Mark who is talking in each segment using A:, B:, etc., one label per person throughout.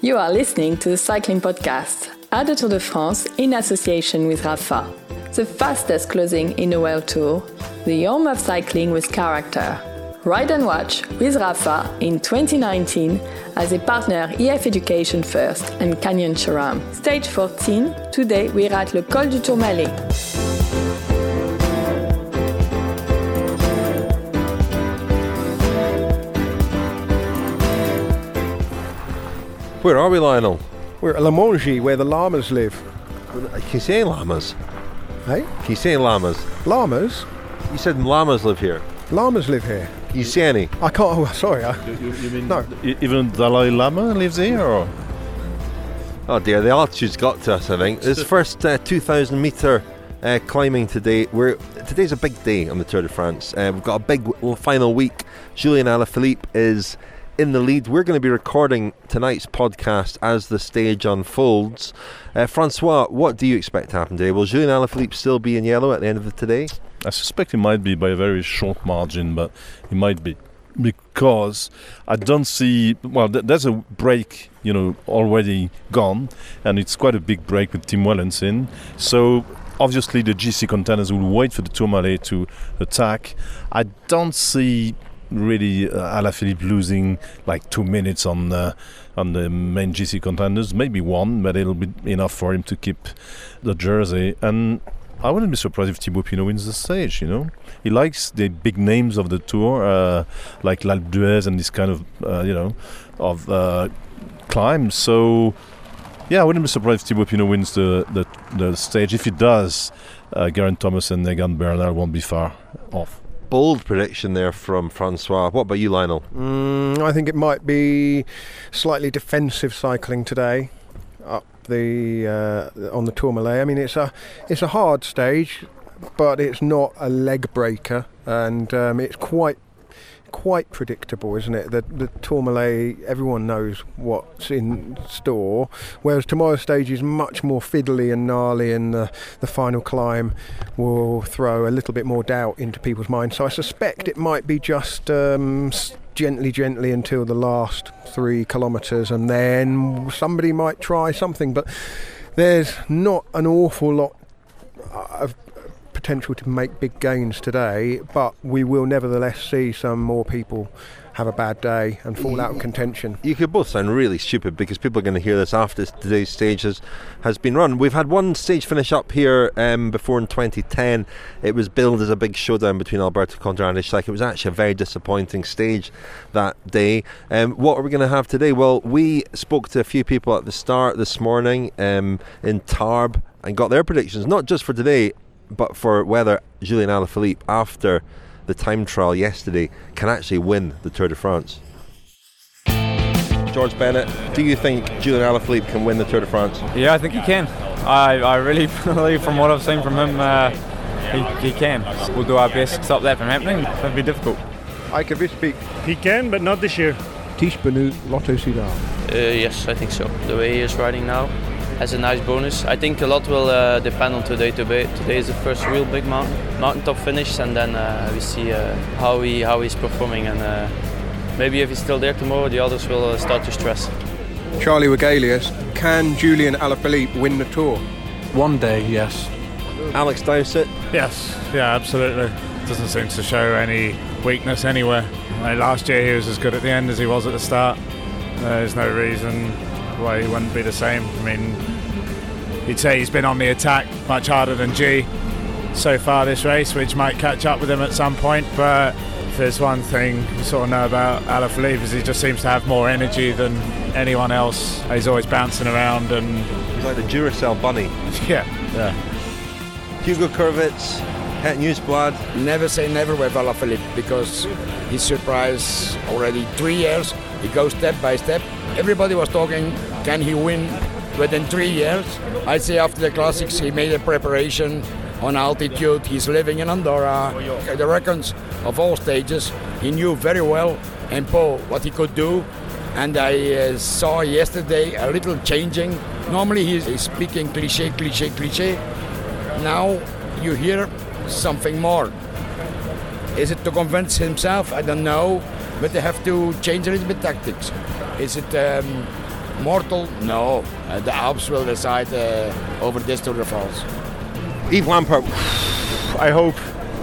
A: You are listening to the Cycling Podcast at the Tour de France in association with Rapha, the fastest closing in the World Tour, the home of cycling with character. Ride and Watch with Rapha in 2019 as a partner EF Education First and Canyon SRAM. Stage 14, today we're at Le Col du Tourmalet.
B: Where are we, Lionel?
C: We're at La Mongie, where the llamas live.
B: Can you say llamas?
C: Hey?
B: Can you say llamas?
C: Llamas?
B: You said llamas live here.
C: Llamas live here.
B: Can you see any?
C: I can't. Oh, sorry.
D: You mean
C: no.
D: Even Dalai Lama lives here, or?
B: Oh dear, the altitude's got to us, I think. This first 2,000 metre climbing today. Today's a big day on the Tour de France. We've got a big final week. Julien Alaphilippe is in the lead. We're going to be recording tonight's podcast as the stage unfolds. Francois, what do you expect to happen today? Will Julien Alaphilippe still be in yellow at the end of today?
D: I suspect he might be by a very short margin, but he might be. Because I don't see... Well, there's a break, already gone, and it's quite a big break with Tim Wellens in. So obviously the GC contenders will wait for the Tourmalet to attack. I don't see really Alaphilippe losing like 2 minutes on the main GC contenders, maybe one, but it'll be enough for him to keep the jersey. And I wouldn't be surprised if Thibaut Pinot wins the stage. He likes the big names of the Tour, like L'Alpe d'Huez and this kind of climb. So yeah, I wouldn't be surprised if Thibaut Pinot wins the stage. If he does, Geraint Thomas and Egan Bernal won't be far off.
B: Bold prediction there from Francois. What about you, Lionel?
C: I think it might be slightly defensive cycling today up the on the Tourmalet. I mean, it's a hard stage, but it's not a leg breaker, and it's quite predictable, isn't it? The Tourmalet, everyone knows what's in store, whereas tomorrow's stage is much more fiddly and gnarly, and the final climb will throw a little bit more doubt into people's minds. So I suspect it might be just gently until the last 3 kilometres, and then somebody might try something, but there's not an awful lot of potential to make big gains today, but we will nevertheless see some more people have a bad day and fall out of contention.
B: You could both sound really stupid because people are going to hear this after today's stage has been run. We've had one stage finish up here before in 2010. It was billed as a big showdown between Alberto Contador and Ishak. It was actually a very disappointing stage that day. What are we going to have today? Well, we spoke to a few people at the start this morning in Tarbes and got their predictions, not just for today, but for whether Julien Alaphilippe, after the time trial yesterday, can actually win the Tour de France. George Bennett, do you think Julien Alaphilippe can win the Tour de France?
E: Yeah, I think he can. I really believe from what I've seen from him, he can. We'll do our best to stop that from happening. It'll be difficult.
C: Eike Visbeek.
F: He can, but not this year.
C: Tiesj Benoot, Lotto Soudal.
G: Yes, I think so. The way he is riding now has a nice bonus. I think a lot will depend on today. Today is the first real big mountain top finish, and then we see how he's performing, and maybe if he's still there tomorrow, the others will start to stress.
C: Charlie Wegelius, can Julien Alaphilippe win the Tour?
H: One day, yes.
B: Alex Dowsett?
F: Yes, yeah, absolutely. Doesn't seem to show any weakness anywhere. Last year he was as good at the end as he was at the start. There's no reason why he wouldn't be the same. I mean, you'd say he's been on the attack much harder than G so far this race, which might catch up with him at some point, but if there's one thing you sort of know about Alaphilippe is he just seems to have more energy than anyone else. He's always bouncing around, and
B: he's like the Duracell bunny.
F: Yeah.
B: Hugo Kurvitz, Het Nieuwsblad.
I: Never say never with Alaphilippe, because he surprised already 3 years. He goes step by step. Everybody was talking, can he win within 3 years? I'd say after the Classics he made a preparation on altitude. He's living in Andorra. The records of all stages, he knew very well in Pau what he could do. And I saw yesterday a little changing. Normally he's speaking cliché. Now you hear something more. Is it to convince himself? I don't know. But they have to change a little bit tactics. Is it mortal? No. The Alps will decide over this Tour de France.
B: Yves Lampaert.
C: I hope.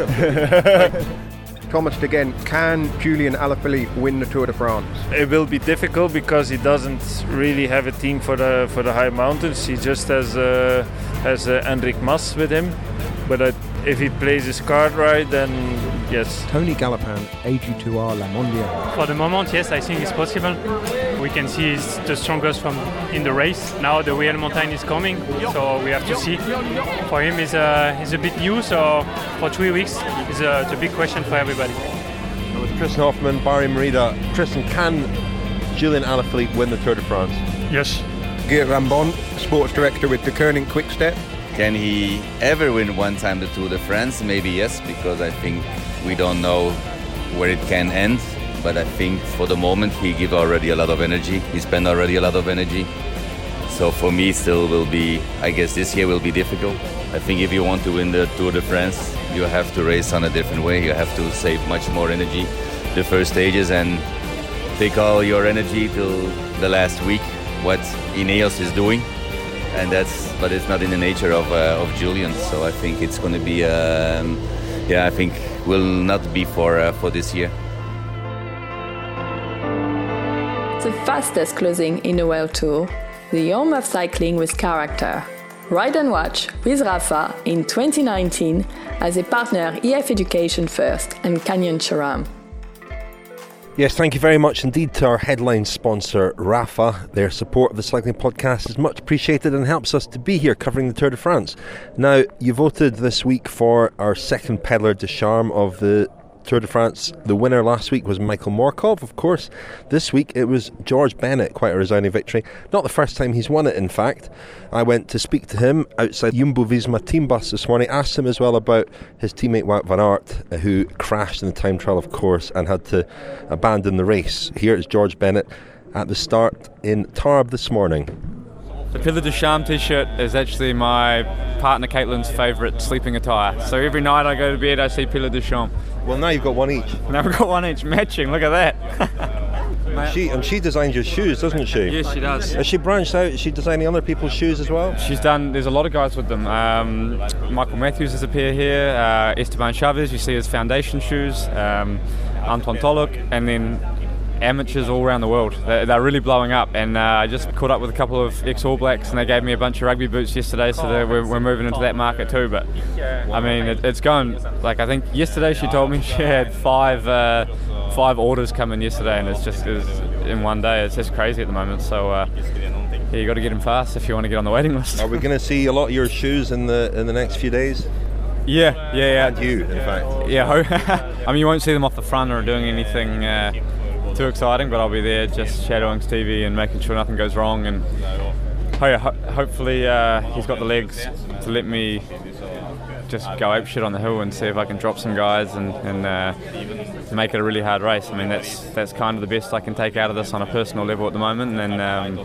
C: Thomas de Gendt, can Julian Alaphilippe win the Tour de France?
J: It will be difficult because he doesn't really have a team for the high mountains. He just has Enric Mas with him. But if he plays his card right, then yes.
C: Tony Galopin, AG2R La Mondiale.
K: For the moment, yes, I think it's possible. We can see he's the strongest in the race. Now the Real Montagne is coming, so we have to see. For him, he's a bit new, so for 3 weeks, it's a big question for everybody.
B: With Tristan Hoffman, Barry Merida. Tristan, can Julian Alaphilippe win the Tour de France?
J: Yes.
C: Geert Rambon, sports director with De Koning Quickstep.
L: Can he ever win one time the Tour de France? Maybe yes, because I think we don't know where it can end. But I think for the moment he gives already a lot of energy. He spent already a lot of energy. So for me still will be, I guess this year will be difficult. I think if you want to win the Tour de France, you have to race on a different way. You have to save much more energy the first stages and take all your energy till the last week, what Ineos is doing. But it's not in the nature of Julian. So I think it's going to be, I think will not be for this year.
A: The fastest closing in the World Tour, the home of cycling with character. Ride and Watch with Rapha in 2019 as a partner EF Education First and Canyon SRAM.
B: Yes, thank you very much indeed to our headline sponsor, Rapha. Their support of the Cycling Podcast is much appreciated and helps us to be here covering the Tour de France. Now, you voted this week for our second Peddler de Charme of the Tour de France. The winner last week was Michael Morkov, of course. This week it was George Bennett, quite a resounding victory. Not the first time he's won it, in fact. I went to speak to him outside Jumbo-Visma team bus this morning, asked him as well about his teammate Wout van Aert, who crashed in the time trial, of course, and had to abandon the race. Here is George Bennett at the start in Tarbes this morning.
E: The Peddler de Charme t-shirt is actually my partner Caitlin's favourite sleeping attire. So every night I go to bed I see Peddler de Charme.
B: Well, now you've got one each.
E: Now we've got one each, matching, look at that.
B: She designs your shoes, doesn't she?
E: Yes, she does.
B: Has she branched out? Is she designing other people's shoes as well?
E: There's a lot of guys with them. Michael Matthews has appeared here, Esteban Chavez, you see his foundation shoes, Anton Toluk, and then amateurs all around the world. They're really blowing up, and I just caught up with a couple of ex-All Blacks and they gave me a bunch of rugby boots yesterday, so we're moving into that market too. But I mean, it's going, like, I think yesterday she told me she had five orders come in yesterday, and it's in one day. It's just crazy at the moment, so you got to get them fast if you want to get on the waiting list.
B: Are we going to see a lot of your shoes in the next few days?
E: Yeah.
B: And you, in fact.
E: Yeah, I mean, you won't see them off the front or doing anything too exciting, but I'll be there just shadowing Stevie and making sure nothing goes wrong, and hopefully he's got the legs to let me just go apeshit on the hill and see if I can drop some guys and make it a really hard race. I mean, that's kind of the best I can take out of this on a personal level at the moment, and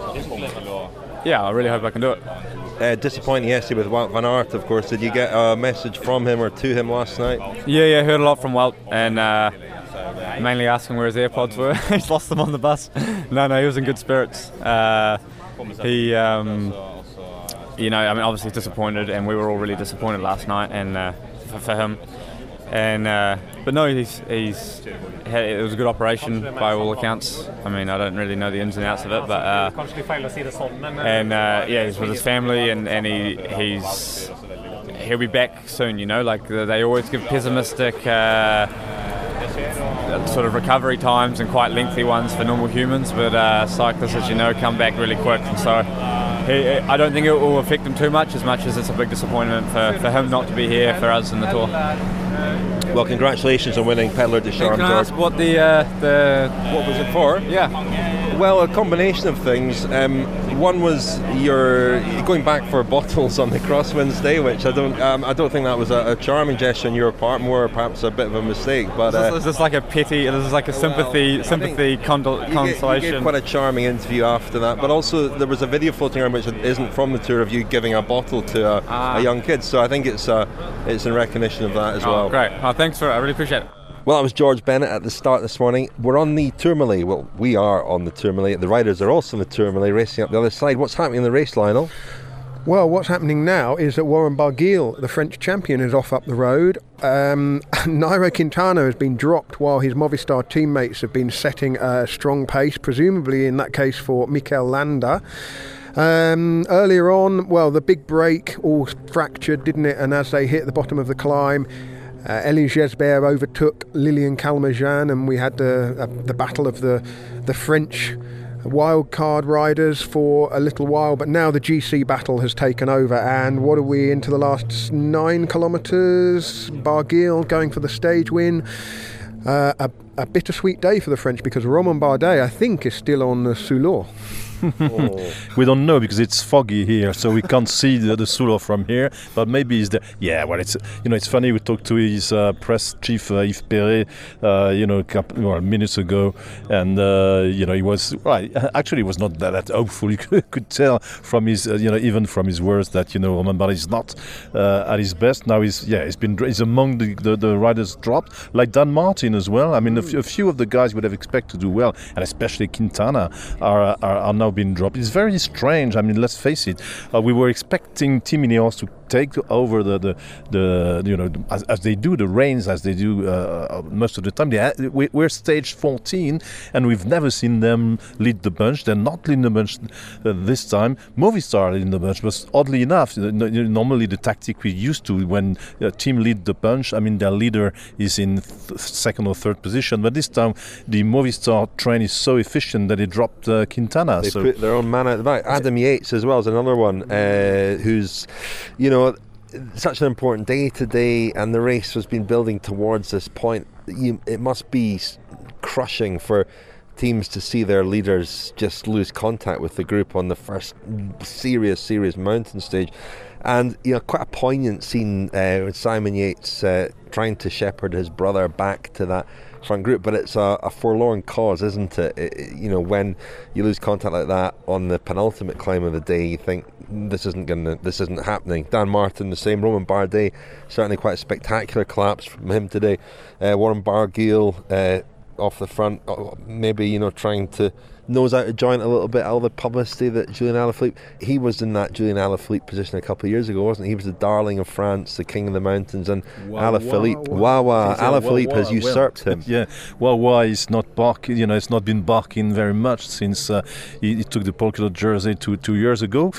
E: I really hope I can do it.
B: Disappointing yesterday with Wout van Aert, of course. Did you get a message from him or to him last night?
E: Yeah, heard a lot from Wout, and mainly asking where his AirPods were. He's lost them on the bus. No, he was in good spirits. He, I mean, obviously disappointed, and we were all really disappointed last night, and for him. And but no, it was a good operation by all accounts. I mean, I don't really know the ins and outs of it, but he's with his family, and he'll be back soon. You know, like they always give pessimistic sort of recovery times and quite lengthy ones for normal humans, but cyclists, as you know, come back really quick, and so I don't think it will affect him too much as it's a big disappointment for him not to be here for us in the Tour.
B: Well, congratulations on winning Peddler de Charme.
E: Can I ask what
B: what was it for?
E: Yeah.
B: Well, a combination of things. One was you're going back for bottles on the Crosswinds Day, which I don't think that was a charming gesture on your part, more perhaps a bit of a mistake. But
E: this is like a sympathy consolation.
B: You gave quite a charming interview after that, but also there was a video floating around which isn't from the tour of you giving a bottle to a young kid. So I think it's in recognition of that as well.
E: Great. Thanks for it. I really appreciate it.
B: Well, it was George Bennett at the start this morning. We're on the Tourmalet. Well, we are on the Tourmalet. The riders are also on the Tourmalet, racing up the other side. What's happening in the race, Lionel?
C: Well, what's happening now is that Warren Barguil, the French champion, is off up the road. Nairo Quintana has been dropped while his Movistar teammates have been setting a strong pace, presumably in that case for Mikel Landa. Earlier on, well, the big break all fractured, didn't it? And as they hit the bottom of the climb, Elie Gesbert overtook Lilian Calmejean, and we had the battle of the French wildcard riders for a little while, but now the GC battle has taken over, and what are we into the last 9 kilometres? Barguil going for the stage win. A bittersweet day for the French, because Romain Bardet, I think, is still on the Soulot.
D: We don't know because it's foggy here, so we can't see the Soulot from here. But maybe he's there. Yeah, well, it's funny. We talked to his press chief Yves Perret, minutes ago, and he was right. Actually, he was not that hopeful. You could tell from his, even from his words that Romain Bardet is not at his best. Now he's among the riders dropped, like Dan Martin as well. I mean, a few of the guys would have expected to do well, and especially Quintana are now been dropped. It's very strange. I mean, let's face it. We were expecting Team Ineos to take over as they do the reins, as they do most of the time. We're stage 14, and we've never seen them lead the bunch. They're not leading the bunch this time. Movistar leading the bunch, but oddly enough, normally the tactic we used to when a team lead the bunch, I mean, their leader is in second or third position, but this time the Movistar train is so efficient that they dropped Quintana.
B: They put their own man out the back. Adam Yates as well is another one who's, such an important day today, and the race has been building towards this point. It must be crushing for teams to see their leaders just lose contact with the group on the first serious mountain stage. And quite a poignant scene with Simon Yates trying to shepherd his brother back to that front group, but it's a forlorn cause, isn't it? When you lose contact like that on the penultimate climb of the day, you think this isn't happening. Dan Martin the same. Romain Bardet, certainly quite a spectacular collapse from him today. Warren Barguil off the front, maybe trying to nose out of joint a little bit, all the publicity that Julian Alaphilippe, he was in that Julian Alaphilippe position a couple of years ago, wasn't he? He was the darling of France, the king of the mountains, and Alaphilippe has usurped him.
D: Yeah, Wawa is not barking, it's not been barking very much since he took the polka dot jersey 2 years ago.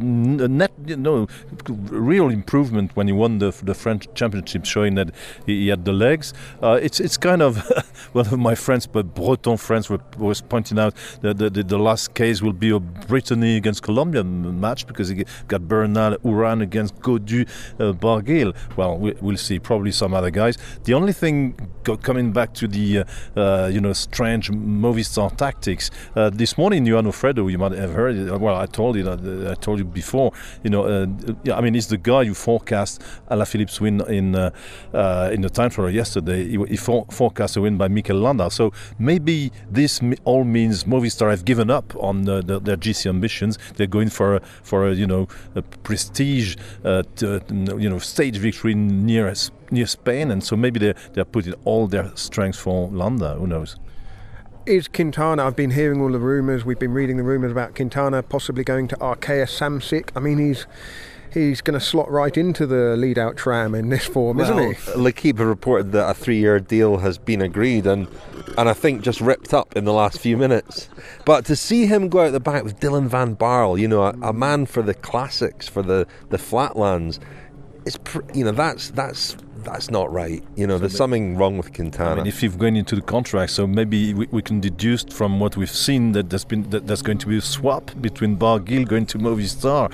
D: Real improvement when he won the French championship, showing that he had the legs. It's kind of one of my friends, but Breton friends, was pointing out the last case will be a Brittany against Colombia match, because he got Bernal Uran against Gaudu Barguil. Well, we'll see. Probably some other guys. The only thing coming back to the strange Movistar tactics this morning, Johan Ofredo, you might have heard it. Well, I told you before. He's the guy who forecast Alaphilippe's win in the time trial yesterday. He forecast a win by Mikel Landa. So maybe this all means Movistar have given up on their GC ambitions. They're going for a prestige, stage victory near Spain, and so maybe they're putting all their strength for Landa. Who knows?
C: Is Quintana, I've been hearing all the rumours, we've been reading the rumours about Quintana possibly going to Arkea Samsic. I mean, he's going to slot right into the lead-out tram in this form, isn't he?
B: L'Equipe have reported that a 3-year deal has been agreed, and I think just ripped up in the last few minutes. But to see him go out the back with Dylan van Baarle, a man for the classics, for the flatlands, that's not right. There's something wrong with Quintana.
D: I mean, if you've gone into the contract, so maybe we can deduce from what we've seen that there's going to be a swap between Barguil going to Movistar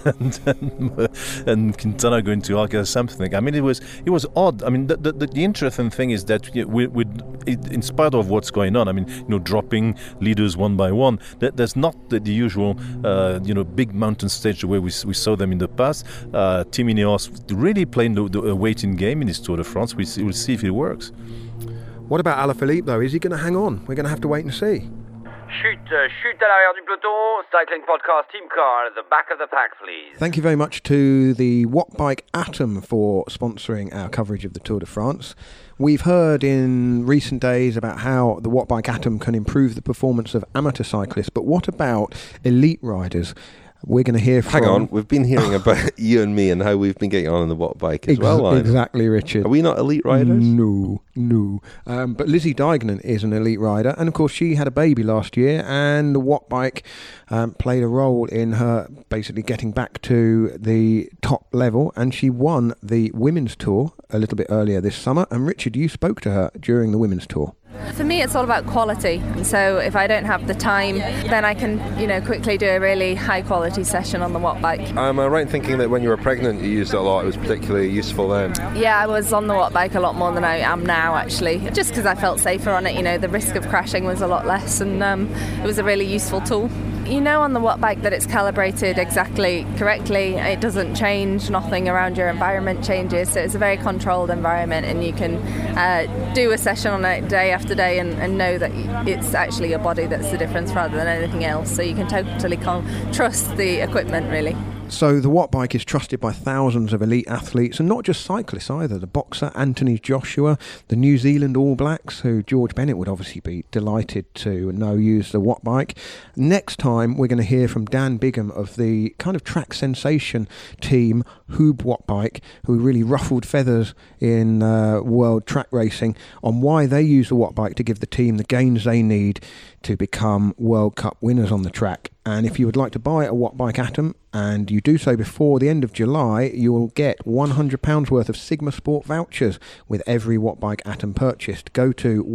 D: and Quintana going to Arkea something. I mean, it was odd. I mean, the interesting thing is that in spite of what's going on, I mean, dropping leaders one by one, there's not the usual big mountain stage the way we saw them in the past. Team Ineos really playing the waiting game in this Tour de France. We'll see if it works.
C: What about Alaphilippe, though? Is he going to hang on? We're going to have to wait and see.
M: Chute à l'arrière du peloton, Cycling Podcast Team Car at the back of the pack, please.
C: Thank you very much to the Wattbike Atom for sponsoring our coverage of the Tour de France. We've heard in recent days about how the Wattbike Atom can improve the performance of amateur cyclists, but what about elite riders? We're going to hear from...
B: Hang on, we've been hearing about you and me and how we've been getting on the Wattbike as well, Lionel.
C: Exactly, Richard.
B: Are we not elite riders?
C: No. But Lizzie Deignan is an elite rider, and of course she had a baby last year, and the Wattbike played a role in her basically getting back to the top level, and she won the Women's Tour a little bit earlier this summer. And Richard, you spoke to her during the Women's Tour.
N: For me, it's all about quality. And so if I don't have the time, then I can, quickly do a really high quality session on the Wattbike.
B: Am I right in thinking that when you were pregnant you used it a lot? It was particularly useful then?
N: Yeah, I was on the Wattbike a lot more than I am now, actually. Just because I felt safer on it, the risk of crashing was a lot less, and it was a really useful tool. On the Wattbike that it's calibrated exactly correctly. It doesn't change, nothing around your environment changes, so it's a very controlled environment, and you can do a session on it day after day and know that it's actually your body that's the difference rather than anything else, so you can totally trust the equipment, really.
C: So the Wattbike is trusted by thousands of elite athletes, and not just cyclists either. The boxer Anthony Joshua, the New Zealand All Blacks, who George Bennett would obviously be delighted to know use the Wattbike. Next time we're going to hear from Dan Bigham of the kind of track sensation team Hoob Wattbike, who really ruffled feathers in world track racing, on why they use the Wattbike to give the team the gains they need to become World Cup winners on the track. And if you would like to buy a Wattbike Atom, and you do so before the end of July, you will get £100 worth of Sigma Sport vouchers with every Wattbike Atom purchased. Go to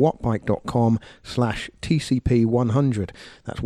C: wattbike.com/TCP100. That's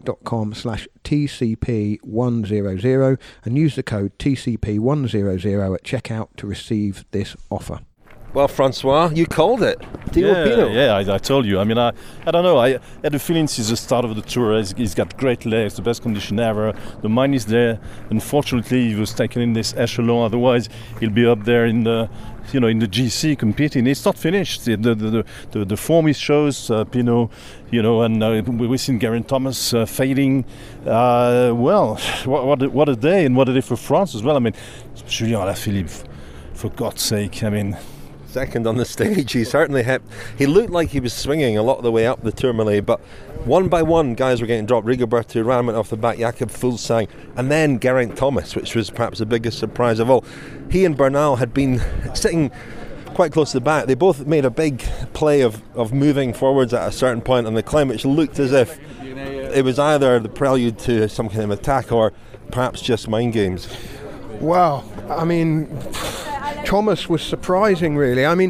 C: wattbike.com/TCP100 and use the code TCP100 at checkout to receive this offer.
B: Well, Francois, you called it. Thibaut Pinot.
D: Yeah, I told you. I mean, I don't know. I had a feeling since the start of the tour, he's got great legs, the best condition ever. The mind is there. Unfortunately, he was taken in this echelon. Otherwise, he'll be up there in the, in the GC competing. It's not finished. The form he shows, Pinot, and we've seen Geraint Thomas fading. Well, what a day, and what a day for France as well. I mean, Julien Alaphilippe, for God's sake. I mean,
B: second on the stage. He certainly he looked like he was swinging a lot of the way up the Tourmalet, but one by one guys were getting dropped. Rigoberto Urán went off the back, Jakob Fuglsang, and then Geraint Thomas, which was perhaps the biggest surprise of all. He and Bernal had been sitting quite close to the back. They both made a big play of moving forwards at a certain point on the climb, which looked as if it was either the prelude to some kind of attack or perhaps just mind games.
C: Well, I mean, Thomas was surprising, really. I mean,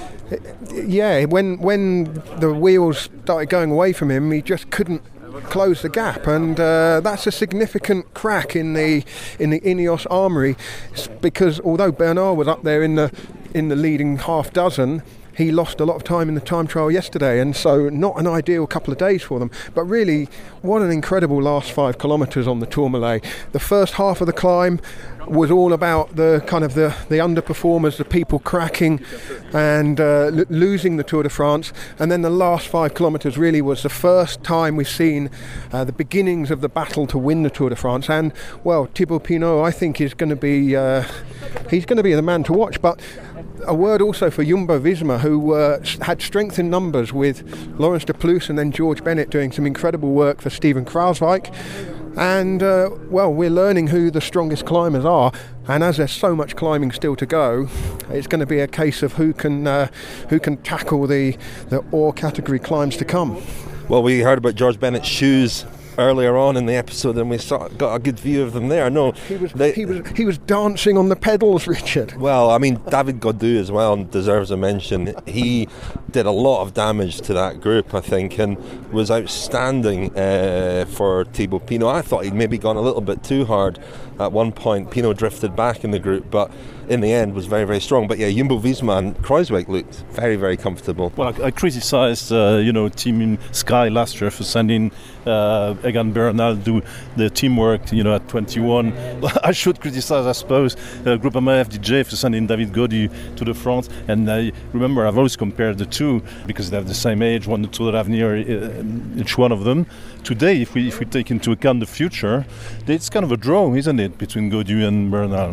C: yeah, when the wheels started going away from him, he just couldn't close the gap, and that's a significant crack in the Ineos armoury, because although Bernal was up there in the leading half dozen, he lost a lot of time in the time trial yesterday, and so not an ideal couple of days for them. But really, what an incredible last 5 kilometres on the Tourmalet. The first half of the climb was all about the kind of the underperformers, the people cracking and losing the Tour de France, and then the last 5 kilometres really was the first time we've seen the beginnings of the battle to win the Tour de France. And well, Thibaut Pinot, I think, is going to be he's going to be the man to watch. But a word also for Jumbo-Visma, who had strength in numbers with Laurens de Plus and then George Bennett doing some incredible work for Steven Kruijswijk. And well, we're learning who the strongest climbers are, and as there's so much climbing still to go, it's going to be a case of who can tackle the ore category climbs to come.
B: Well, we heard about George Bennett's shoes earlier on in the episode, and we got a good view of them there. No,
C: he was dancing on the pedals, Richard.
B: Well, I mean, David Gaudu as well deserves a mention. He did a lot of damage to that group, I think, and was outstanding for Thibaut Pinot. I thought he'd maybe gone a little bit too hard at one point. Pinot drifted back in the group, but in the end was very, very strong. But yeah, Jumbo-Visma and Kruijswijk looked very, very comfortable.
D: Well, I criticised Team Sky last year for sending Egan Bernal do the teamwork at 21. I should criticise, I suppose, Groupama FDJ for sending David Gaudu to the front. And remember, I've always compared the two because they have the same age, won the Tour de l'Avenir, each one of them. Today, if we take into account the future, it's kind of a draw, isn't it, between Gaudu and Bernal?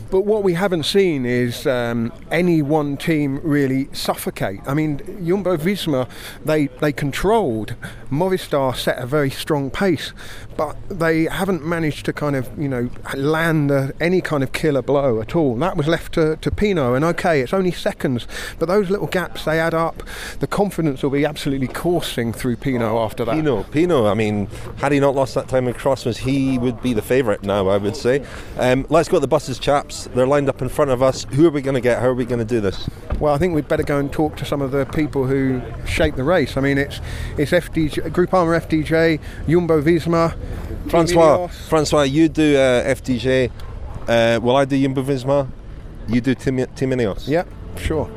C: But what we haven't seen is any one team really suffocate. I mean, Jumbo-Visma, they controlled. Movistar set a very strong pace, but they haven't managed to kind of, land any kind of killer blow at all. That was left to Pinot, and okay, it's only seconds, but those little gaps, they add up. The confidence will be absolutely coursing through Pinot after that.
B: Pinot, I mean, had he not lost that time in Crossmas, he would be the favourite now, I would say. Let's go to the buses, chaps. They're lined up in front of us. Who are we going to get? How are we going to do this?
C: Well, I think we'd better go and talk to some of the people who shape the race. I mean, it's FDJ, Groupama FDJ, Jumbo-Visma.
B: Francois, you do FDJ. Will I do Jumbo-Visma? You do Team Ineos?
C: Yeah, sure.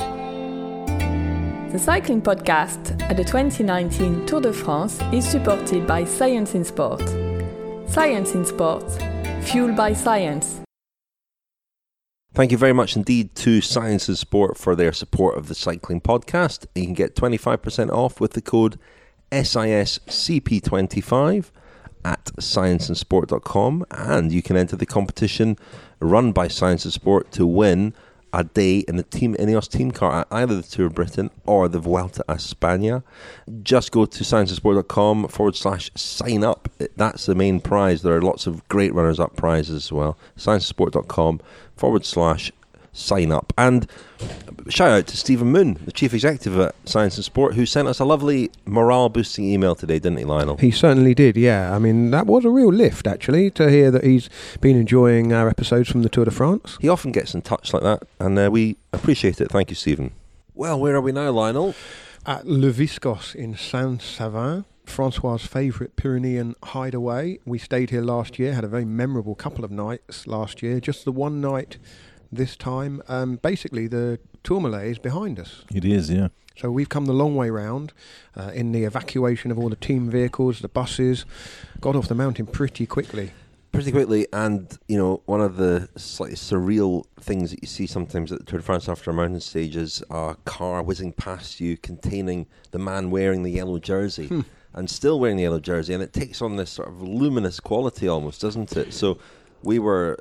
A: The cycling podcast at the 2019 Tour de France is supported by Science in Sport. Science in Sport, fueled by science.
B: Thank you very much indeed to Science in Sport for their support of the cycling podcast. You can get 25% off with the code SISCP25 at scienceinsport.com, and you can enter the competition run by Science in Sport to win a day in the Team Ineos team car at either the Tour of Britain or the Vuelta a España. Just go to scienceinsport.com/sign up. That's the main prize. There are lots of great runners-up prizes as well. scienceinsport.com/sign up. And shout out to Stephen Moon, the Chief Executive at Science and Sport, who sent us a lovely morale-boosting email today, didn't he, Lionel?
C: He certainly did, yeah. I mean, that was a real lift, actually, to hear that he's been enjoying our episodes from the Tour de France.
B: He often gets in touch like that, and we appreciate it. Thank you, Stephen. Well, where are we now, Lionel?
C: At Le Viscos in Saint-Savin. Francois' favourite Pyrenean hideaway. We stayed here last year, had a very memorable couple of nights last year. Just the one night this time. Basically, the Tourmalet is behind us.
D: It is, yeah.
C: So we've come the long way round in the evacuation of all the team vehicles, the buses. Got off the mountain pretty quickly.
B: And one of the slightly surreal things that you see sometimes at the Tour de France after a mountain stage is a car whizzing past you containing the man wearing the yellow jersey and still wearing the yellow jersey, and it takes on this sort of luminous quality almost, doesn't it? So we were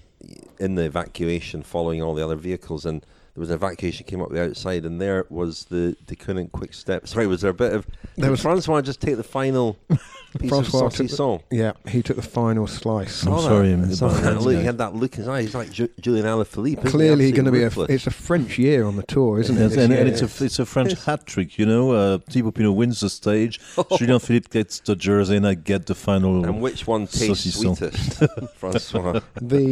B: in the evacuation following all the other vehicles, and there was an evacuation came up the outside, and there was the Deceuninck Quick Step. Sorry, was there a bit of... Did Francois just take the final piece of saucisson?
C: Yeah, he took the final slice.
D: I'm sorry.
B: He had that look in his eye. He's like Julian Alaphilippe.
C: Clearly going to be it's a French year on the Tour, isn't it?
D: And it's a French hat trick, Thibaut Pinot wins the stage, Julian Philippe gets the jersey, and I get the final.
B: And which one tastes sweetest, Francois?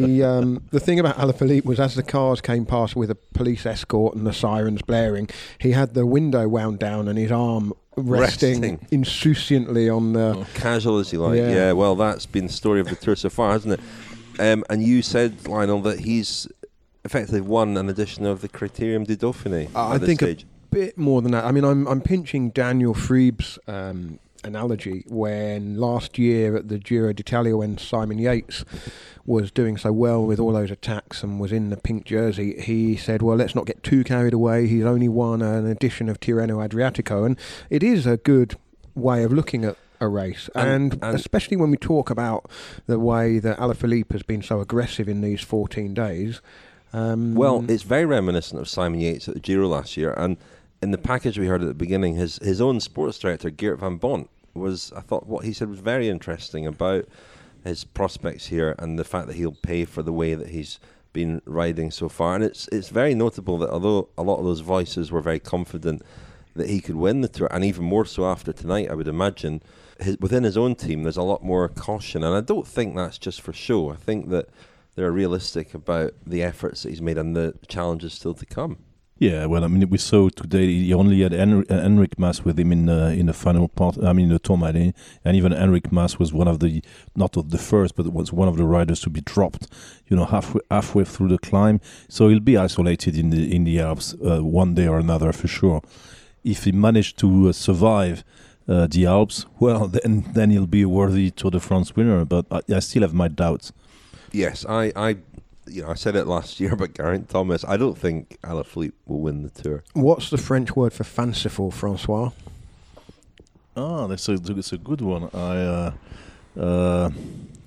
C: The thing about Alaphilippe was, as the cars came past with a police escort and the sirens blaring, he had the window wound down and his arm resting insouciantly on the...
B: casual as you like. Yeah, well, that's been the story of the Tour so far, hasn't it? And you said, Lionel, that he's effectively won an edition of the Critérium du Dauphiné.
C: I think stage. A bit more than that. I mean, I'm pinching Daniel Frieb's analogy when last year at the Giro d'Italia, when Simon Yates was doing so well with all those attacks and was in the pink jersey, he said, well, let's not get too carried away. He's only won an edition of Tirreno Adriatico, and it is a good way of looking at a race, and especially when we talk about the way that Alaphilippe has been so aggressive in these 14 days.
B: Well, it's very reminiscent of Simon Yates at the Giro last year, and in the package we heard at the beginning, his own sports director, Geert van Bont, I thought what he said was very interesting about his prospects here and the fact that he'll pay for the way that he's been riding so far. And it's very notable that although a lot of those voices were very confident that he could win the Tour, and even more so after tonight, I would imagine, within his own team, there's a lot more caution. And I don't think that's just for show. I think that they're realistic about the efforts that he's made and the challenges still to come.
D: Yeah, well, I mean, we saw today he only had Enric Mas with him in the final part. I mean, the Tourmalet, and even Enric Mas was one of the, not of the first, but was one of the riders to be dropped, halfway through the climb. So he'll be isolated in the Alps one day or another for sure. If he managed to survive the Alps, well, then he'll be a worthy Tour de France winner. But I still have my doubts.
B: Yes, I said it last year about Geraint Thomas. I don't think Alaphilippe will win the Tour.
C: What's the French word for fanciful, Francois?
D: That's a good one.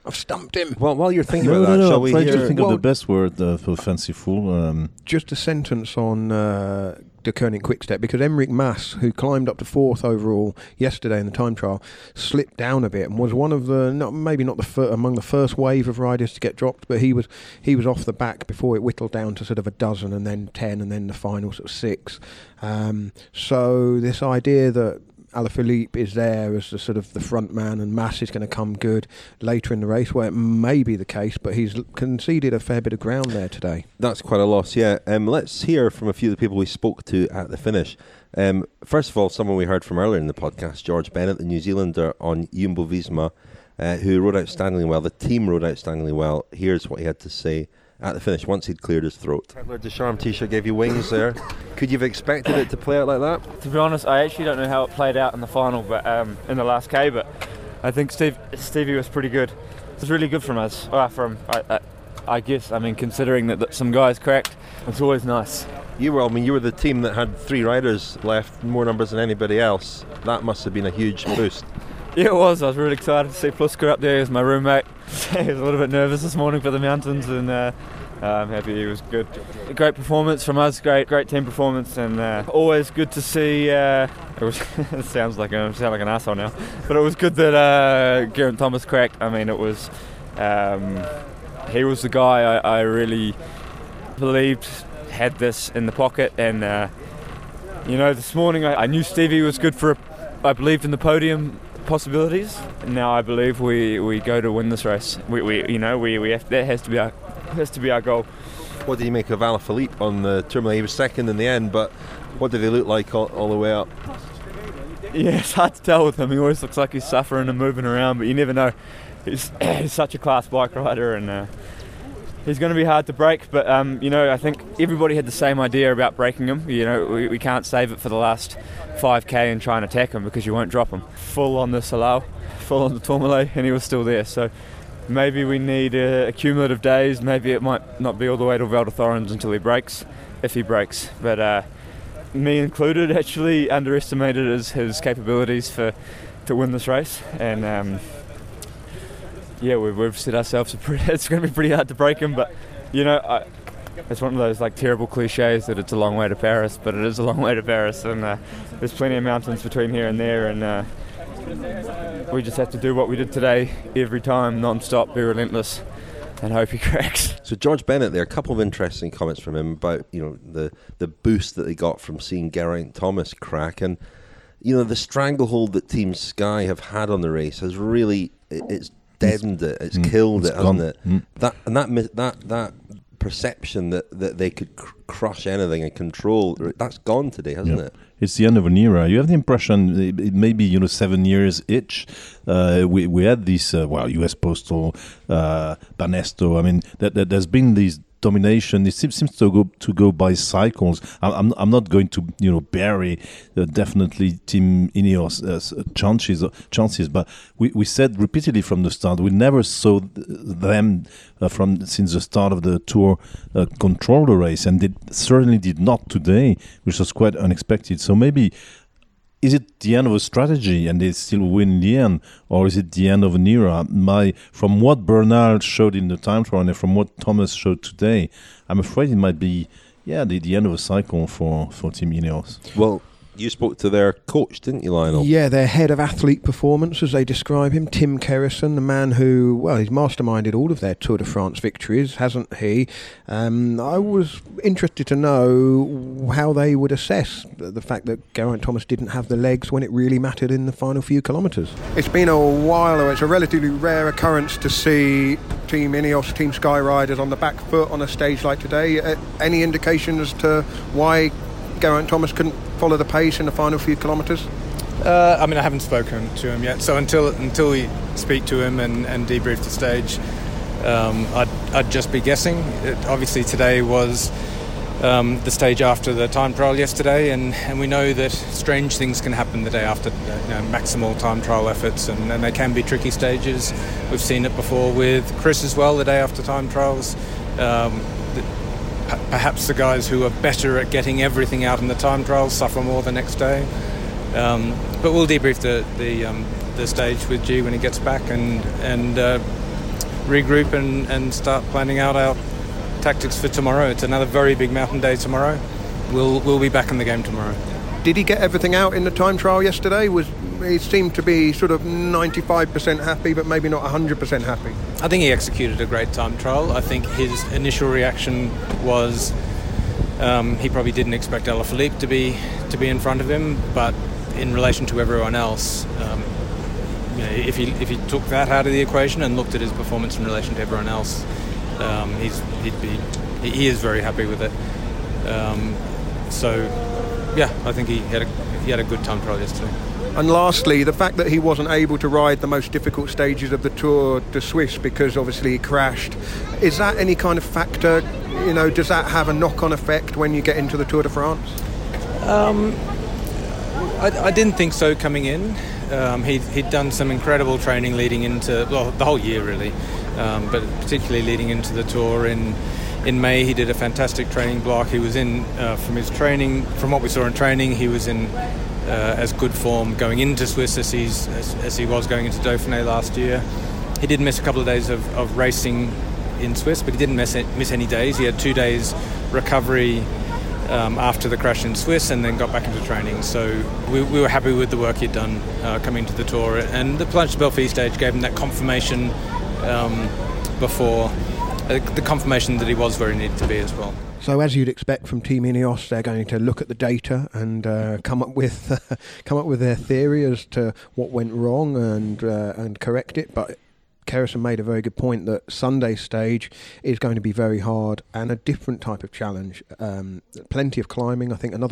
C: I've stumped him.
B: Well, while you're thinking about that, shall we
D: try
B: hear...
D: to think of the best word for fanciful.
C: Just a sentence on De Koning Quickstep, because Enric Mas, who climbed up to 4th overall yesterday in the time trial, slipped down a bit and was one of the among the first wave of riders to get dropped, but he was off the back before it whittled down to sort of a dozen and then 10 and then the final sort of 6. So this idea that Alaphilippe is there as the sort of the front man and Mas is going to come good later in the race, where it may be the case, but he's conceded a fair bit of ground there today.
B: That's quite a loss, yeah. Let's hear from a few of the people we spoke to at the finish. First of all, someone we heard from earlier in the podcast, George Bennett, the New Zealander on Jumbo-Visma, who rode outstandingly well. The team rode outstandingly well. Here's what he had to say at the finish once he'd cleared his throat. Peddler Deschamps T-shirt gave you wings there. Could you have expected it to play out like that?
E: To be honest, I actually don't know how it played out in the final, but in the last K, but I think Stevie was pretty good. It was really good from us. I guess, considering that some guys cracked, it's always nice.
B: You were the team that had 3 riders left, more numbers than anybody else. That must have been a huge boost.
E: Yeah, it was. I was really excited to see Pluska up there as my roommate. He was a little bit nervous this morning for the mountains, and I'm happy he was good. A great performance from us, great team performance, and always good to see. It sound like an asshole now, but it was good that Geraint Thomas cracked. It was he was the guy I really believed had this in the pocket, and this morning I knew Stevie was good for. I believed in the podium possibilities. Now I believe we go to win this race. We have, that has to be our goal.
B: What did you make of Alaphilippe on the Tourmalet? He was second in the end, but what did he look like all the way up?
E: Yeah, it's hard to tell with him. He always looks like he's suffering and moving around, but you never know. He's such a class bike rider, and he's going to be hard to break. But I think everybody had the same idea about breaking him. We can't save it for the last 5k and try and attack him because you won't drop him. Full on the Salau, full on the Tourmalet, and he was still there. So maybe we need a cumulative days. Maybe it might not be all the way to Val Thorens until he breaks, if he breaks. But me included actually underestimated his capabilities to win this race, and we've set ourselves it's going to be pretty hard to break him. But it's one of those terrible cliches that it's a long way to Paris, but it is a long way to Paris, and there's plenty of mountains between here and there, and we just have to do what we did today every time, non-stop, be relentless, and hope he cracks.
B: So George Bennett there, a couple of interesting comments from him about the boost that they got from seeing Geraint Thomas crack, and the stranglehold that Team Sky have had on the race has really it's deadened it, it's killed it, hasn't it? That perception that they could crush anything and control, that's gone today, hasn't it?
D: It's the end of an era. You have the impression it may be 7 years each. We had this US Postal, Banesto. That there's been these domination. It seems to go by cycles. I'm not going to bury definitely Team Ineos chances, but we said repeatedly from the start we never saw them since the start of the Tour control the race, and they certainly did not today, which was quite unexpected. So maybe, is it the end of a strategy and they still win in the end, or is it the end of an era? From what Bernal showed in the time trial and from what Thomas showed today, I'm afraid it might be the end of a cycle for Team Ineos.
B: Well, you spoke to their coach, didn't you, Lionel?
C: Yeah, their head of athlete performance, as they describe him, Tim Kerrison, the man who, he's masterminded all of their Tour de France victories, hasn't he? I was interested to know how they would assess the fact that Geraint Thomas didn't have the legs when it really mattered in the final few kilometres. It's been a while, it's a relatively rare occurrence to see Team Ineos, Team Sky riders on the back foot on a stage like today. Any indication as to why Geraint Thomas couldn't follow the pace in the final few kilometres?
H: I haven't spoken to him yet, so until we speak to him and debrief the stage, I'd just be guessing. Obviously today was the stage after the time trial yesterday, and we know that strange things can happen the day after maximal time trial efforts, and they can be tricky stages. We've seen it before with Chris as well, the day after time trials. Perhaps the guys who are better at getting everything out in the time trials suffer more the next day. But we'll debrief the stage with G when he gets back, and regroup and start planning out our tactics for tomorrow. It's another very big mountain day tomorrow. We'll be back in the game tomorrow.
C: Did he get everything out in the time trial yesterday? He seemed to be sort of 95% happy, but maybe not 100% happy.
H: I think he executed a great time trial. I think his initial reaction was he probably didn't expect Alaphilippe to be in front of him, but in relation to everyone else, if he took that out of the equation and looked at his performance in relation to everyone else, he is very happy with it. I think he had a good time trial yesterday.
C: And lastly, the fact that he wasn't able to ride the most difficult stages of the Tour de Suisse because obviously he crashed, is that any kind of factor? Does that have a knock-on effect when you get into the Tour de France?
H: I didn't think so coming in. He'd done some incredible training leading into the whole year really, but particularly leading into the Tour in May. He did a fantastic training block. He was in from what we saw in training, he was in as good form going into Swiss as he was going into Dauphiné last year. He did miss a couple of days of racing in Swiss, but he didn't miss any days. He had 2 days recovery after the crash in Swiss and then got back into training. So we were happy with the work he'd done coming to the Tour. And the Planche des Belleville stage gave him that confirmation the confirmation that he was where he needed to be as well.
C: So as you'd expect from Team Ineos, they're going to look at the data and come up with their theory as to what went wrong and correct it. But Kerrison made a very good point that Sunday's stage is going to be very hard and a different type of challenge. Plenty of climbing, I think another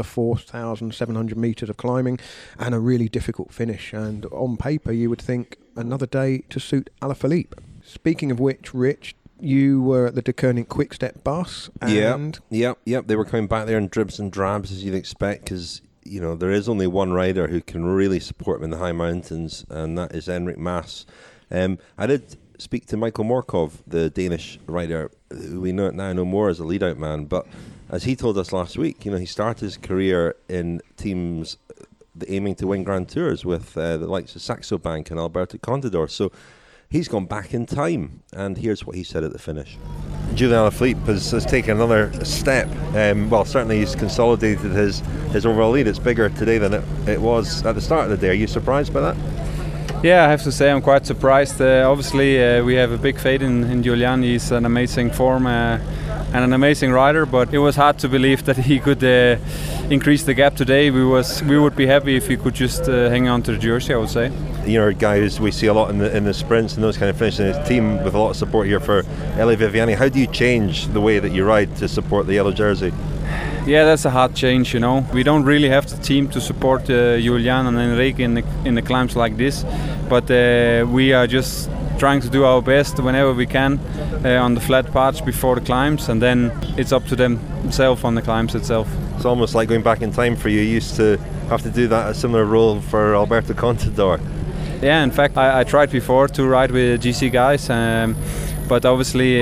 C: 4,700 metres of climbing and a really difficult finish. And on paper, you would think another day to suit Alaphilippe. Speaking of which, Rich, you were at the Deceuninck Quick-Step bus. And
B: Yep. They were coming back there in dribs and drabs, as you'd expect, because there is only one rider who can really support them in the high mountains, and that is Enric Mas. I did speak to Michael Morkov, the Danish rider, who we know no more as a lead-out man, but as he told us last week, he started his career in teams aiming to win Grand Tours with the likes of Saxo Bank and Alberto Contador, so he's gone back in time, and here's what he said at the finish. Julian Alaphilippe has taken another step. Certainly he's consolidated his overall lead. It's bigger today than it was at the start of the day. Are you surprised by that?
E: Yeah, I have to say I'm quite surprised. Obviously, we have a big faith in Julian. He's an amazing form and an amazing rider, but it was hard to believe that he could increase the gap today. We would be happy if he could just hang on to the jersey, I would say.
B: Guys we see a lot in the sprints and those kind of finishes in his team with a lot of support here for Eli Viviani. How do you change the way that you ride to support the yellow jersey?
E: Yeah, that's a hard change, We don't really have the team to support Julian and Enrique in the climbs like this, but we are just trying to do our best whenever we can on the flat parts before the climbs, and then it's up to themselves on the climbs itself.
B: It's almost like going back in time for you. You used to have to do that, a similar role for Alberto Contador.
E: Yeah, in fact, I tried before to ride with GC guys, but obviously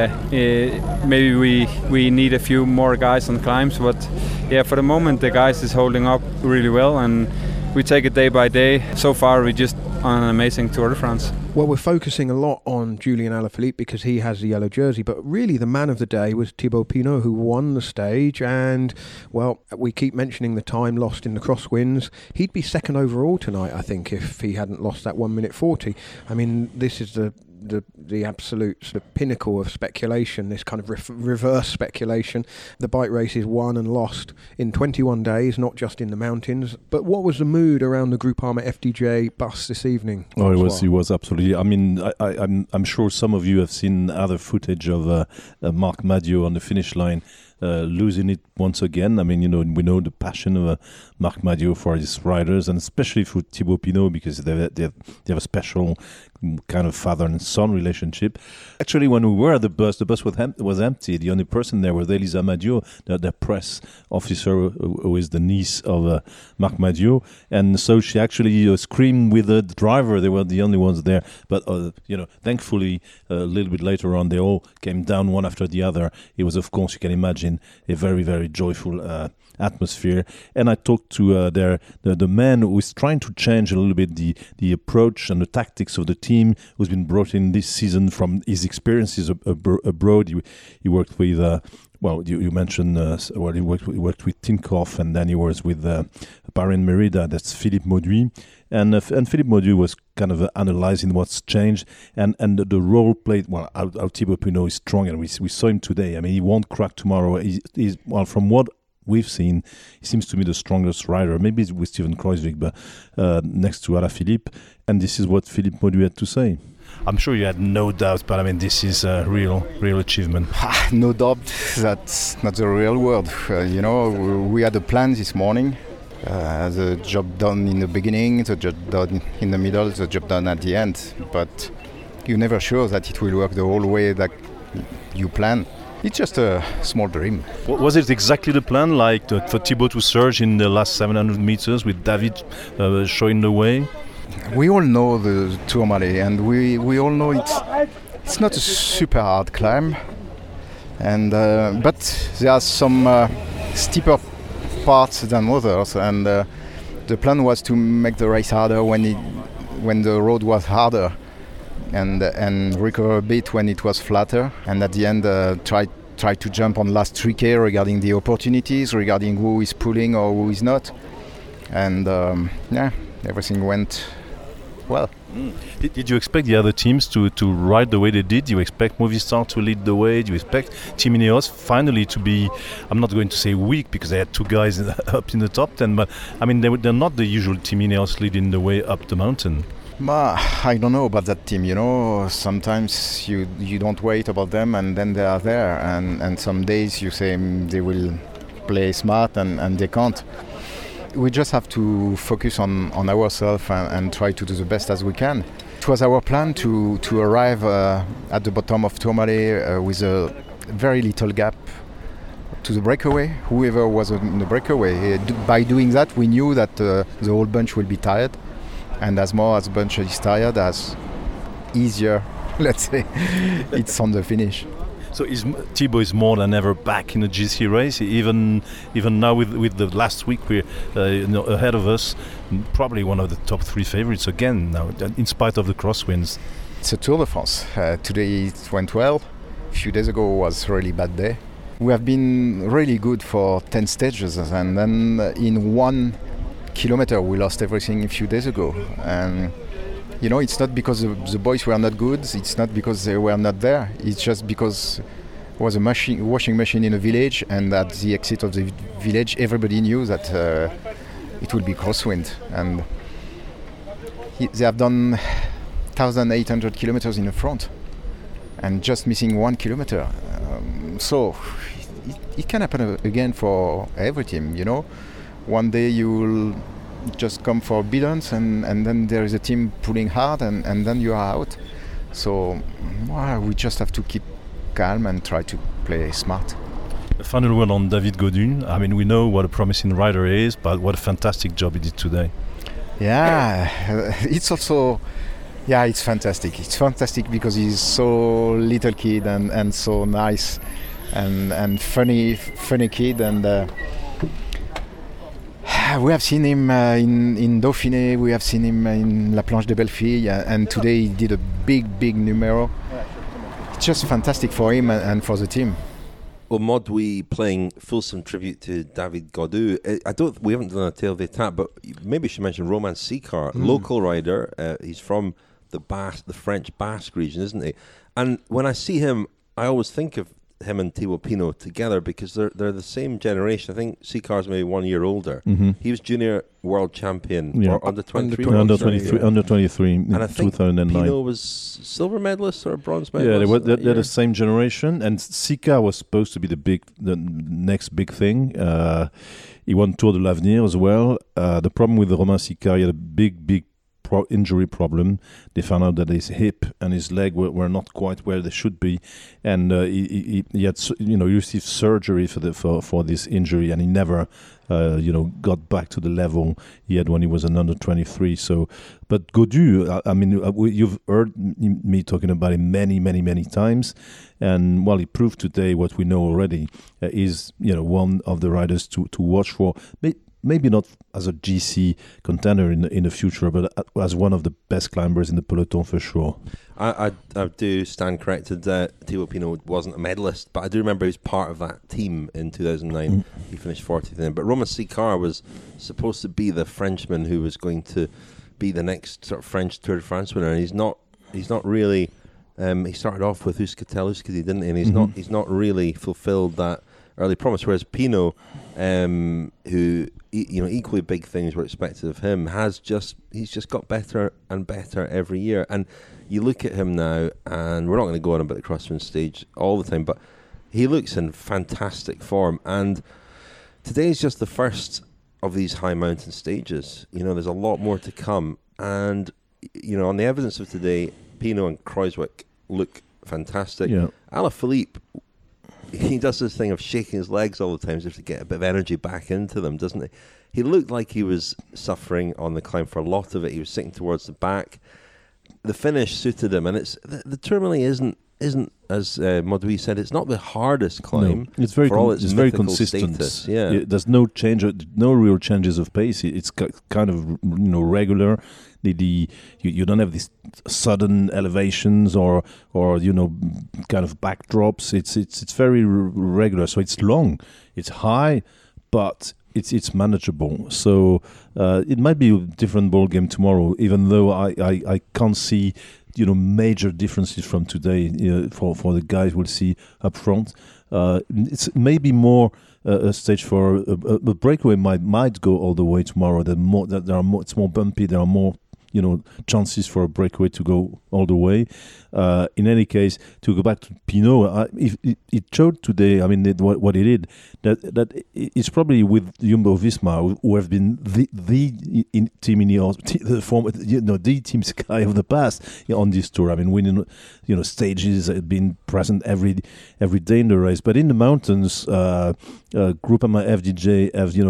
E: maybe we need a few more guys on climbs. But yeah, for the moment the guys is holding up really well, and we take it day by day. So far we just on an amazing Tour de France.
C: Well, we're focusing a lot on Julian Alaphilippe because he has the yellow jersey, but really the man of the day was Thibaut Pinot, who won the stage, and, well, we keep mentioning the time lost in the crosswinds. He'd be second overall tonight, I think, if he hadn't lost that 1 minute 40. I mean, this is the absolute sort of pinnacle of speculation, this kind of reverse speculation. The bike race is won and lost in 21 days, not just in the mountains. But what was the mood around the Groupama FDJ bus this evening?
D: Oh, it was absolutely. I mean, I'm sure some of you have seen other footage of Marc Madiot on the finish line. Losing it once again. I mean, we know the passion of Marc Madiot for his riders, and especially for Thibaut Pinot, because they have a special kind of father and son relationship. Actually, when we were at the bus was empty. The only person there was Elisa Madiot, the press officer, who is the niece of Marc Madiot, and so she actually screamed with the driver. They were the only ones there. But thankfully, a little bit later on, they all came down one after the other. It was, of course, you can imagine, imagine a very, very joyful atmosphere. And I talked to the man who is trying to change a little bit the approach and the tactics of the team, who's been brought in this season from his experiences abroad. He worked with you mentioned he worked with Tinkoff, and then he was with Bahrain Merida. That's Philippe Mauduit, and Philippe Mauduit was kind of analyzing what's changed and the role played. Well, our Thibaut Pinot is strong, and we saw him today. I mean, he won't crack tomorrow. He's from what we've seen, he seems to be the strongest rider, maybe with Steven Kruijswijk, but next to Alaphilippe. And this is what Philippe Mauduit had to say. I'm sure you had no doubt, but I mean, this is a real achievement.
O: No doubt, that's not the real word. We had a plan this morning. The job done in the beginning, the job done in the middle, the job done at the end. But you're never sure that it will work the whole way that you plan. It's just a small dream.
D: Was it exactly the plan, like for Thibaut to surge in the last 700 meters with David showing the way?
O: We all know the Tourmalet, and we all know it's not a super hard climb, and but there are some steeper parts than others, and the plan was to make the race harder when the road was harder, and recover a bit when it was flatter, and at the end try to jump on last 3K regarding the opportunities, regarding who is pulling or who is not, and everything went well.
D: Did you expect the other teams to ride the way they did? Do you expect Movistar to lead the way? Do you expect Team Ineos finally to be, I'm not going to say weak because they had two guys up in the top 10, but I mean they're not the usual Team Ineos leading the way up the mountain.
O: I don't know about that team, sometimes you don't wait about them and then they are there, and some days you say they will play smart and they can't. We just have to focus on ourselves and try to do the best as we can. It was our plan to arrive at the bottom of Tourmalet with a very little gap to the breakaway, whoever was in the breakaway. By doing that, we knew that the whole bunch will be tired, and as more as the bunch is tired, as easier, let's say, it's on the finish.
D: So Thibaut is more than ever back in the GC race. Even now with the last week we're ahead of us, probably one of the top 3 favorites again now, in spite of the crosswinds.
O: It's a Tour de France. Today it went well. A few days ago was a really bad day. We have been really good for 10 stages, and then in 1 kilometer we lost everything a few days ago. And it's not because the boys were not good, it's not because they were not there, it's just because there was a washing machine in a village, and at the exit of the village everybody knew that it would be crosswind. And they have done 1,800 kilometers in the front and just missing 1 kilometer. So it can happen again for every team, One day you'll just come for billions, and then there is a team pulling hard, and then you are out. So we just have to keep calm and try to play smart.
D: A final word on David Gaudu. I mean, we know what a promising rider he is, but what a fantastic job he did today.
O: Yeah, it's also, it's fantastic. It's fantastic because he's so little kid and so nice and funny kid, and we have seen him in Dauphiné, we have seen him in La Planche des Belles Filles, and today he did a big numero. It's just fantastic for him and for the team.
B: Well, Mauduit playing fulsome tribute to David Gaudu. We haven't done a tail of the attack, but maybe we should mention Romain Sicard, local rider. He's from the French Basque region, isn't he? And when I see him, I always think of him and Thibaut Pinot together because they're the same generation. I think Sicard's maybe 1 year older.
D: Mm-hmm.
B: He was junior world champion or under 23.
D: Under 23
B: and I think
D: 2009.
B: Pinot was silver medalist or bronze medalist.
D: Yeah, they're the same generation. And Sicard was supposed to be the next big thing. He won Tour de l'Avenir as well. The problem with Romain Sicard, he had a big injury problem. They found out that his hip and his leg were not quite where they should be, and he had he received surgery for this injury, and he never got back to the level he had when he was an under 23. So, but Gaudu, you've heard me talking about him many times, and well, he proved today what we know already. Is one of the riders to watch for. Maybe not as a GC contender in the future, but as one of the best climbers in the peloton for sure.
B: I do stand corrected. Thibaut Pinot wasn't a medalist, but I do remember he was part of that team in 2009. He finished 40th in. But Romain Sicard was supposed to be the Frenchman who was going to be the next sort of French Tour de France winner, and he's not really. He started off with Euskaltel-Euskadi, didn't he? And he's not really fulfilled that early promise. Whereas Pinot, who equally big things were expected of him, he's just got better and better every year. And you look at him now, and we're not going to go on about the CrossFit stage all the time, but he looks in fantastic form. And today's just the first of these high mountain stages. There's a lot more to come. And on the evidence of today, Pinot and Kruijswijk look fantastic. Yeah. Alaphilippe, he does this thing of shaking his legs all the time as if to get a bit of energy back into them, doesn't he? He looked like he was suffering on the climb for a lot of it. He was sitting towards the back. The finish suited him, and it's the Tourmalet isn't as Mauduit said, it's not the hardest climb.
D: No, it's very consistent.
B: Status. Yeah,
D: there's no change, no real changes of pace. It's kind of regular. You don't have these sudden elevations or kind of backdrops. It's very regular. So it's long, it's high, but it's manageable. So it might be a different ball game tomorrow. Even though I can't see major differences from today for the guys we'll see up front. It's maybe more a stage for a breakaway might go all the way tomorrow. It's more bumpy. There are more chances for a breakaway to go all the way. In any case, to go back to Pinot, it showed today. I mean, what he did, that it's probably with Jumbo-Visma, who have been the team in the former, the Team Sky of the past on this tour. I mean, winning, stages, been present every day in the race. But in the mountains, Groupama FDJ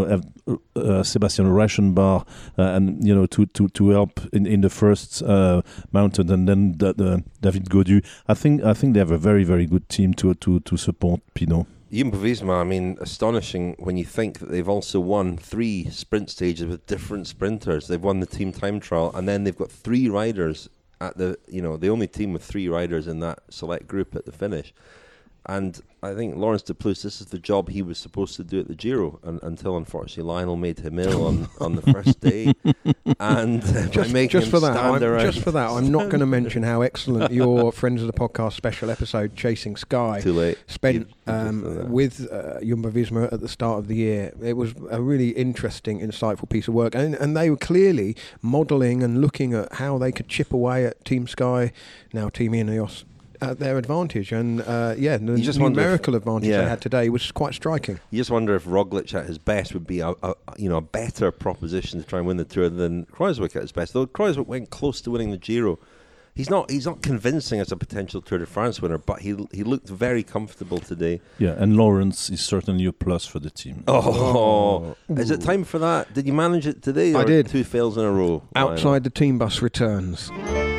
D: have Sebastian Reichenbach and to help in the first mountain, and then David Gaudu. I think they have a very, very good team to support Pinot.
B: Jumbo-Visma, I mean, astonishing when you think that they've also won 3 sprint stages with different sprinters. They've won the team time trial, and then they've got 3 riders at the only team with 3 riders in that select group at the finish. And I think Laurens de Plus, this is the job he was supposed to do at the Giro, until unfortunately Lionel made him ill on the first day. And just for
C: that, I'm not going to mention how excellent your Friends of the Podcast special episode, Chasing Sky,
B: Too late.
C: spent with Jumbo-Visma at the start of the year. It was a really interesting, insightful piece of work, and they were clearly modelling and looking at how they could chip away at Team Sky, now Team Ineos, at their advantage, and the numerical advantage they had today was quite striking.
B: You just wonder if Roglic at his best would be a better proposition to try and win the Tour than Kruijswijk at his best. Though Kruijswijk went close to winning the Giro, he's not convincing as a potential Tour de France winner, but he looked very comfortable today.
D: Yeah, and Laurens is certainly a plus for the team.
B: Is it time for that? Did you manage it today?
C: I did.
B: 2 fails in a row.
C: Outside the team bus returns.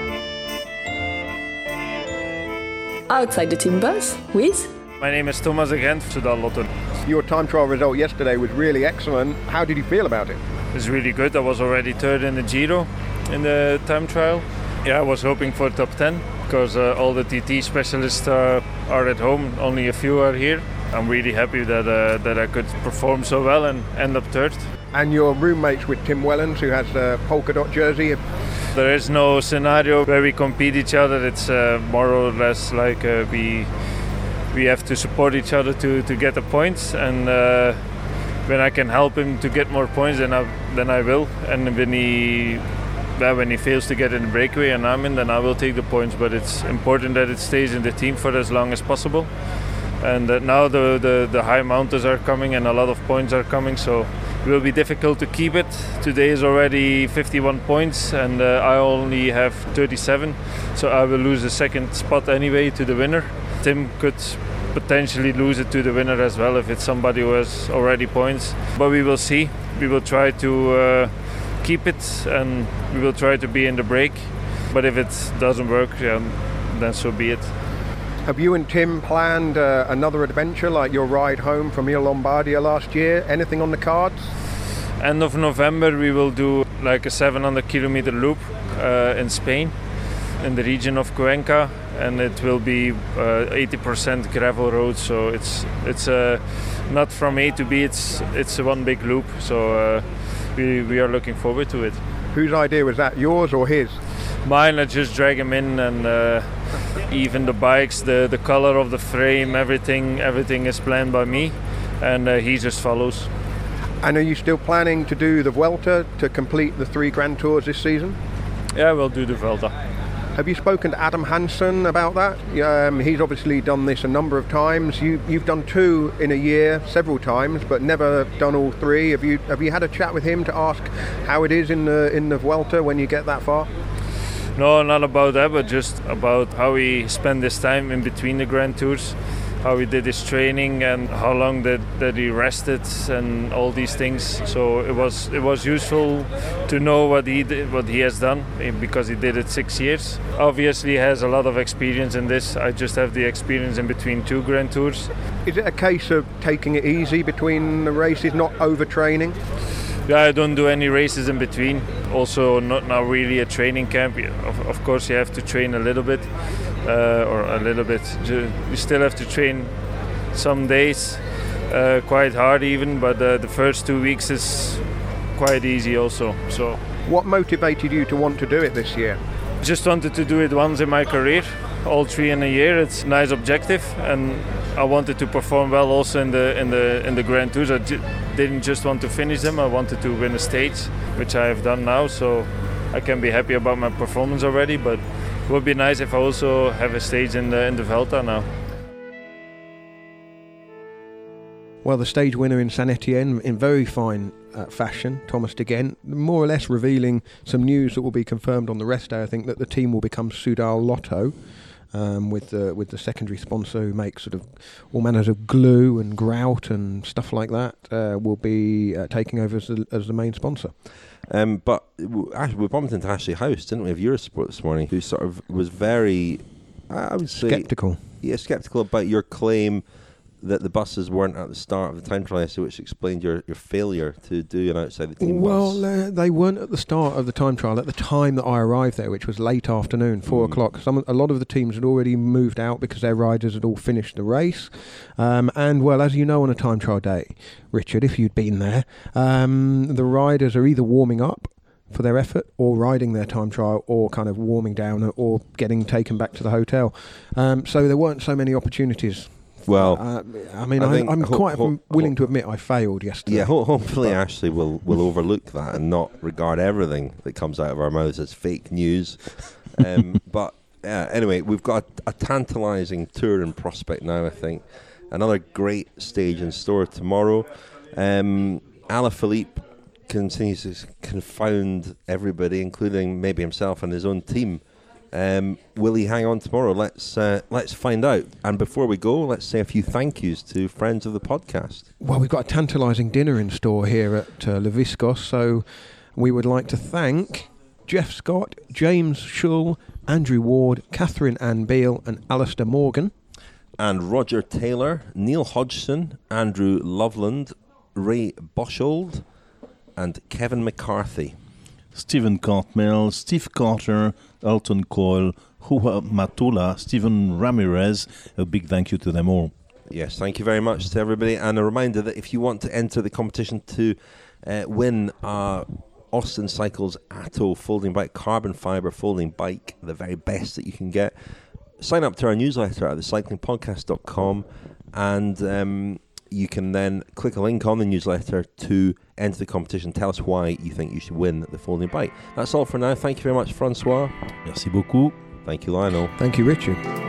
A: Outside the team bus with...
J: My name is Thomas again, Soudal Lotton.
C: Your time trial result yesterday was really excellent. How did you feel about it?
J: It was really good. I was already third in the Giro in the time trial. Yeah, I was hoping for top 10 because all the TT specialists are at home. Only a few are here. I'm really happy that I could perform so well and end up third.
C: And your roommates with Tim Wellens, who has the polka dot jersey.
J: There is no scenario where we compete each other. It's more or less like we have to support each other to get the points. And when I can help him to get more points, then I will. And when he fails to get in the breakaway and I'm in, then I will take the points. But it's important that it stays in the team for as long as possible. And now the high mountains are coming and a lot of points are coming, so It will be difficult to keep it. Today is already 51 points and I only have 37, so I will lose the second spot anyway to the winner. Tim could potentially lose it to the winner as well if it's somebody who has already points, but we will see. We will try to keep it and we will try to be in the break, but if it doesn't work, then so be it.
C: Have you and Tim planned another adventure like your ride home from Ile Lombardia last year? Anything on the cards?
J: End of November we will do like a 700 kilometer loop in Spain, in the region of Cuenca, and it will be 80% gravel road, so it's not from A to B, it's one big loop, so we are looking forward to it.
C: Whose idea was that, yours or his?
J: Mine. I just drag him in, and even the bikes, the color of the frame, everything is planned by me, and he just follows.
C: And are you still planning to do the Vuelta to complete the 3 Grand Tours this season?
J: Yeah, we'll do the Vuelta.
C: Have you spoken to Adam Hansen about that? He's obviously done this a number of times. You've done 2 in a year several times, but never done all 3. Have you had a chat with him to ask how it is in the Vuelta when you get that far?
J: No, not about that, but just about how he spent his time in between the Grand Tours, how he did his training and how long that he rested and all these things. So it was useful to know what he has done, because he did it 6 years. Obviously he has a lot of experience in this. I just have the experience in between 2 Grand Tours.
C: Is it a case of taking it easy between the races, not overtraining?
J: Yeah, I don't do any races in between. Also not really a training camp. Of course you have to train a little bit, or a little bit. You still have to train some days, quite hard even, but the first 2 weeks is quite easy also. So,
C: what motivated you to want to do it this year?
J: Just wanted to do it once in my career, all 3 in a year. It's a nice objective, and I wanted to perform well also in the Grand Tours. I didn't just want to finish them, I wanted to win a stage, which I have done now, so I can be happy about my performance already, but it would be nice if I also have a stage in the Vuelta now.
C: Well, the stage winner in Saint Etienne in very fine fashion, Thomas De Gendt, more or less revealing some news that will be confirmed on the rest day. I think that the team will become Soudal Lotto, with the secondary sponsor who makes sort of all manners of glue and grout and stuff like that, will be taking over as the main sponsor.
B: But we bumped into Ashley House, didn't we, of Eurosport this morning, who sort of was very, I would say,
C: sceptical. Yeah,
B: sceptical about your claim that the buses weren't at the start of the time trial, which explained your failure to do an outside the team bus.
C: Well, they weren't at the start of the time trial at the time that I arrived there, which was late afternoon, 4 o'clock. A lot of the teams had already moved out because their riders had all finished the race. And, well, as you know, on a time trial day, Richard, if you'd been there, the riders are either warming up for their effort or riding their time trial or kind of warming down or getting taken back to the hotel. So there weren't so many opportunities.
B: Well,
C: I'm quite willing to admit I failed yesterday.
B: Yeah, hopefully Ashley will overlook that and not regard everything that comes out of our mouths as fake news. But anyway, we've got a tantalising tour in prospect now, I think. Another great stage in store tomorrow. Alaphilippe continues to confound everybody, including maybe himself and his own team. Will he hang on tomorrow? Let's find out. And before we go, let's say a few thank yous to friends of the podcast.
C: Well, we've got a tantalising dinner in store here at Le Viscos, so we would like to thank Jeff Scott, James Schull, Andrew Ward, Catherine Ann Beale and Alistair Morgan.
B: And Roger Taylor, Neil Hodgson, Andrew Loveland, Ray Boshold and Kevin McCarthy.
D: Stephen Cartmel, Steve Carter, Elton Coyle, Hua Matula, Stephen Ramirez. A big thank you to them all.
B: Yes, thank you very much to everybody. And a reminder that if you want to enter the competition to win Austin Cycles Atto folding bike, carbon fibre folding bike, the very best that you can get, sign up to our newsletter at thecyclingpodcast.com, and you can then click a link on the newsletter to enter the competition. Tell us why you think you should win the folding bike. That's all for now. Thank you very much, Francois.
D: Merci beaucoup.
B: Thank you, Lionel.
C: Thank you, Richard.